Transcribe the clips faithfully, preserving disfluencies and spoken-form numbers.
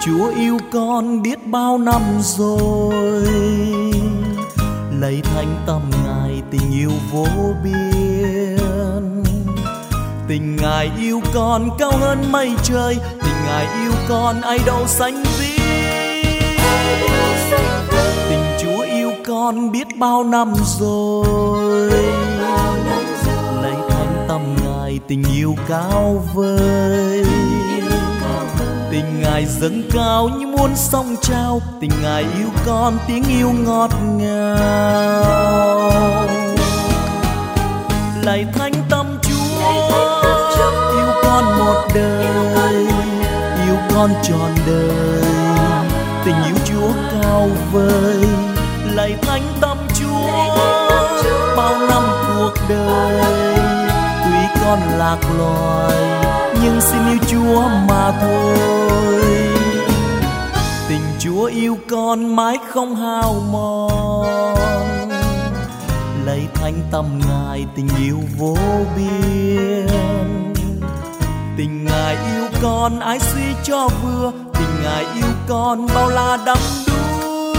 Chúa yêu con biết bao năm rồi, lạy thánh tâm Ngài tình yêu vô biên. Tình Ngài yêu con cao hơn mây trời, tình Ngài yêu con ai đâu sánh ví. Tình Chúa yêu con biết bao năm rồi, lạy thánh tâm Ngài tình yêu cao vời. Tình Ngài dâng cao như muôn sông trao, tình Ngài yêu con tiếng yêu ngọt ngào. Lạy thánh tâm Chúa, yêu con một đời, yêu con trọn đời, tình yêu Chúa cao vời. Lạy thánh tâm Chúa, bao năm cuộc đời tuy con lạc loài nhưng xin yêu Chúa mà thôi. Tình Chúa yêu con mãi không hao mòn, lạy thánh tâm Ngài tình yêu vô biên. Tình Ngài yêu con ai suy cho vừa, tình Ngài yêu con bao la đắm đuối.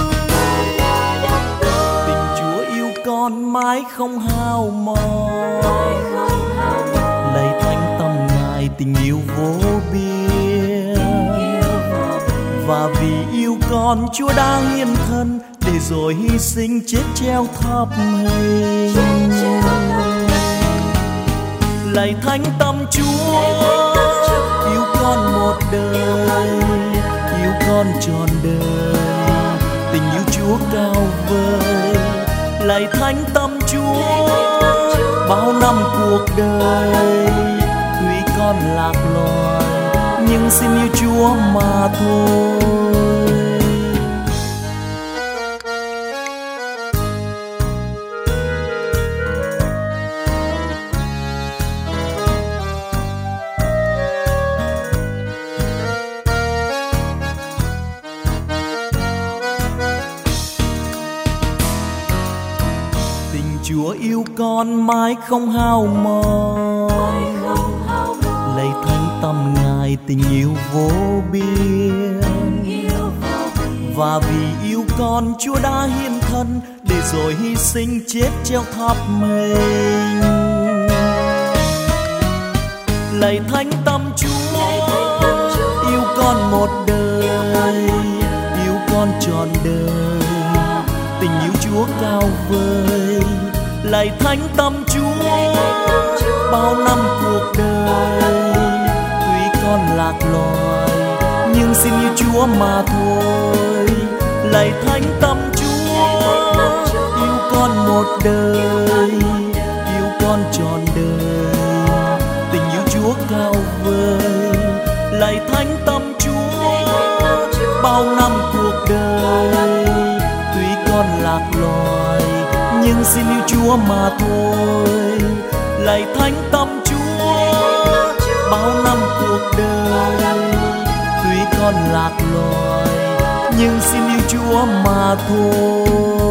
Tình Chúa yêu con mãi không hao mòn, lạy thánh tâm Ngài tình yêu vô biên. Và vì yêu con Chúa đã hiến thân, để rồi hy sinh chết treo thập hình. Lạy thánh tâm Chúa, yêu con một đời, yêu con trọn đời, tình yêu Chúa cao vời. Lạy thánh tâm Chúa, bao năm cuộc đời tuy con lạc loài nhưng xin yêu Chúa mà thôi. Tình Chúa yêu con mãi không hao mòn, lạy thánh tâm Ngài tình yêu vô biên. Và vì yêu con Chúa đã hiến thân, để rồi hy sinh chết treo thập hình. Lạy thánh tâm Chúa, yêu con một đời, yêu con trọn đời, tình yêu Chúa cao vời. Lạy thánh tâm Chúa, bao năm cuộc đời tuy con lạc loài nhưng xin yêu Chúa mà thôi. Lạy thánh tâm Chúa, yêu con một đời, yêu con trọn đời, tình yêu Chúa cao vời. Lạy thánh tâm Chúa, bao năm cuộc đời tuy con lạc loài nhưng xin yêu Chúa mà thôi. Lạy thánh tâm Chúa, bao năm cuộc đời tuy con lạc loài nhưng xin yêu Chúa mà thôi.